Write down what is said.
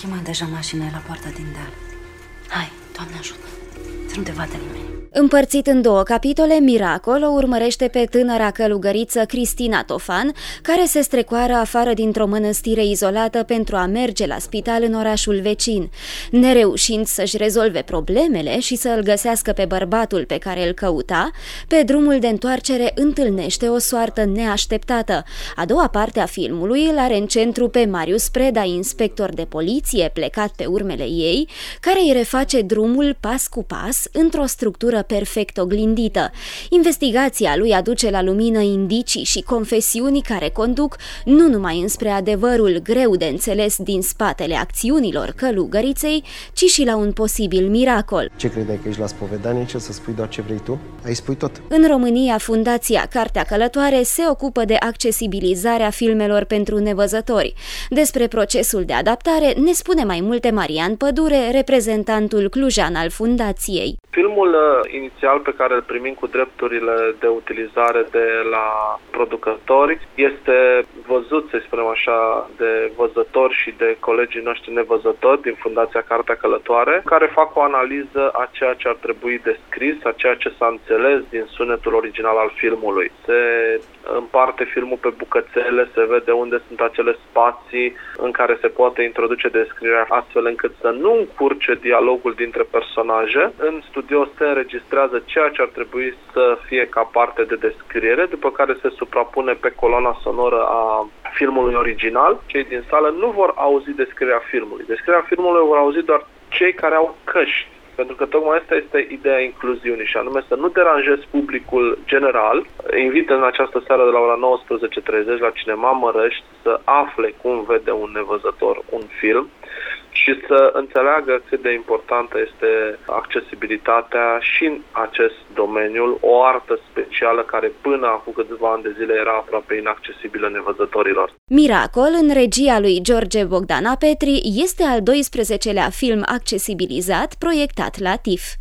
chemat deja mașina la poarta din deal. Hai, Doamne ajută, să nu te vadă nimeni. Împărțit în 2 capitole, Miracol o urmărește pe tânăra călugăriță Cristina Tofan, care se strecoară afară dintr-o mănăstire izolată pentru a merge la spital în orașul vecin. Nereușind să-și rezolve problemele și să îl găsească pe bărbatul pe care îl căuta, pe drumul de întoarcere întâlnește o soartă neașteptată. A doua parte a filmului îl are în centru pe Marius Preda, inspector de poliție plecat pe urmele ei, care îi reface drumul pas cu pas într-o structură perfect oglindită. Investigația lui aduce la lumină indicii și confesiuni care conduc nu numai înspre adevărul greu de înțeles din spatele acțiunilor călugăriței, ci și la un posibil miracol. Ce credeai că ești la spovedanie, ce să spui doar ce vrei tu? Ai spui tot. În România, Fundația Cartea Călătoare se ocupă de accesibilizarea filmelor pentru nevăzători. Despre procesul de adaptare ne spune mai multe Marian Pădure, reprezentantul clujan al Fundației. Filmul inițial pe care îl primim cu drepturile de utilizare de la producători este văzut, să spunem așa, de văzători și de colegii noștri nevăzători din Fundația Cartea Călătoare, care fac o analiză a ceea ce ar trebui descris, a ceea ce s-a înțeles din sunetul original al filmului. Se împarte filmul pe bucățele, se vede unde sunt acele spații în care se poate introduce descrierea astfel încât să nu încurce dialogul dintre personaje. În studio se înregistrează ceea ce ar trebui să fie ca parte de descriere, după care se suprapune pe coloana sonoră a filmului original. Cei din sală nu vor auzi descrierea filmului. Descrierea filmului o vor auzi doar cei care au căști. Pentru că tocmai asta este ideea incluziunii și anume să nu deranjezi publicul general. Invit în această seară de la ora 19:30 la Cinema Mărăști să afle cum vede un nevăzător un film și să înțeleagă cât de importantă este accesibilitatea și în acest domeniu, o artă specială care până acum câțiva ani de zile era aproape inaccesibilă nevăzătorilor. Miracol, în regia lui George Bogdana Petri, este al 12-lea film accesibilizat proiectat la TIFF.